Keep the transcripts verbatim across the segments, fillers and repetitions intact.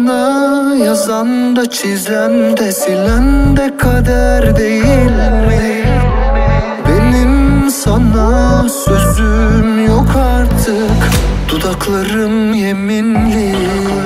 bana yazan da çizen de silen de kader değil mi? Benim sana sözüm yok artık, dudaklarım yeminli.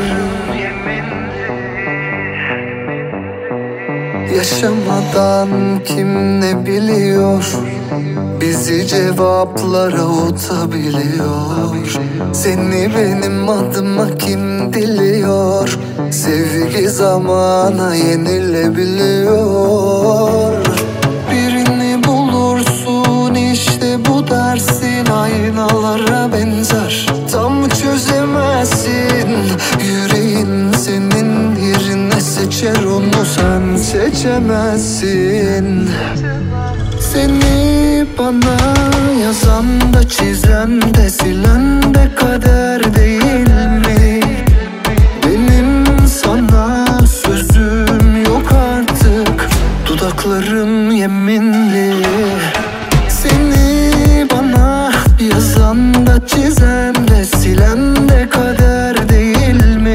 Yaşamadan kim ne biliyor, bizi cevaplara avutabiliyor. Seni benim adıma kim diliyor, sevgi zamana yenilebiliyor. Birini bulursun işte bu dersin, aynalara benzer, tam çözemezsin. Yüreğin senin yerine seçer, onu sen seçemezsin. Seni bana yazan da çizen de silen de kader değil mi? Benim sana sözüm yok artık, dudaklarım yeminli. Seni bana yazan da çizen de silen de kader değil mi?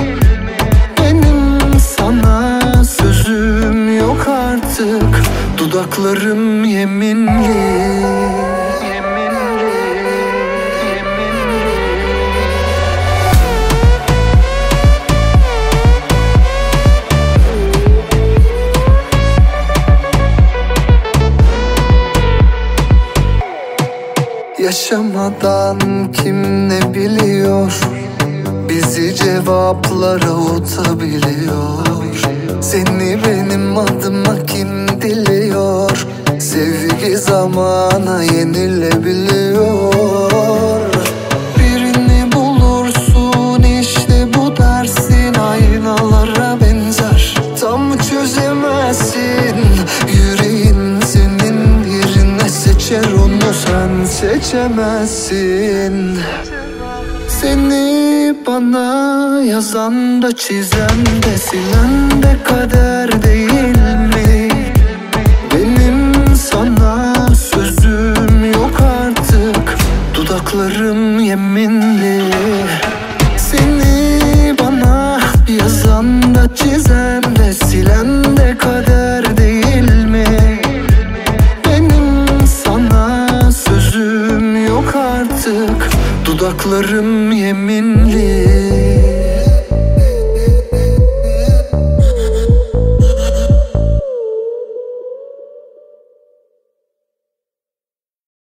Benim sana sözüm yok artık, dudaklarım yeminli. Yaşamadan kim ne biliyor, bizi cevaplara avutabiliyor. Seni benim adıma kim diliyor, sevgi zamana yenilebiliyor. Birini bulursun işte bu dersin, aynalara benzer, tam çözemezsin. Yüreğin senin yerine seçer, onu sen seçemezsin. Seni bana yazan da çizen de silen de kader değil mi? Benim sana sözüm yok artık, dudaklarım yeminli. Seni bana yazan da çizen de silen de kader değil mi? Benim sana sözüm yok artık, dudaklarım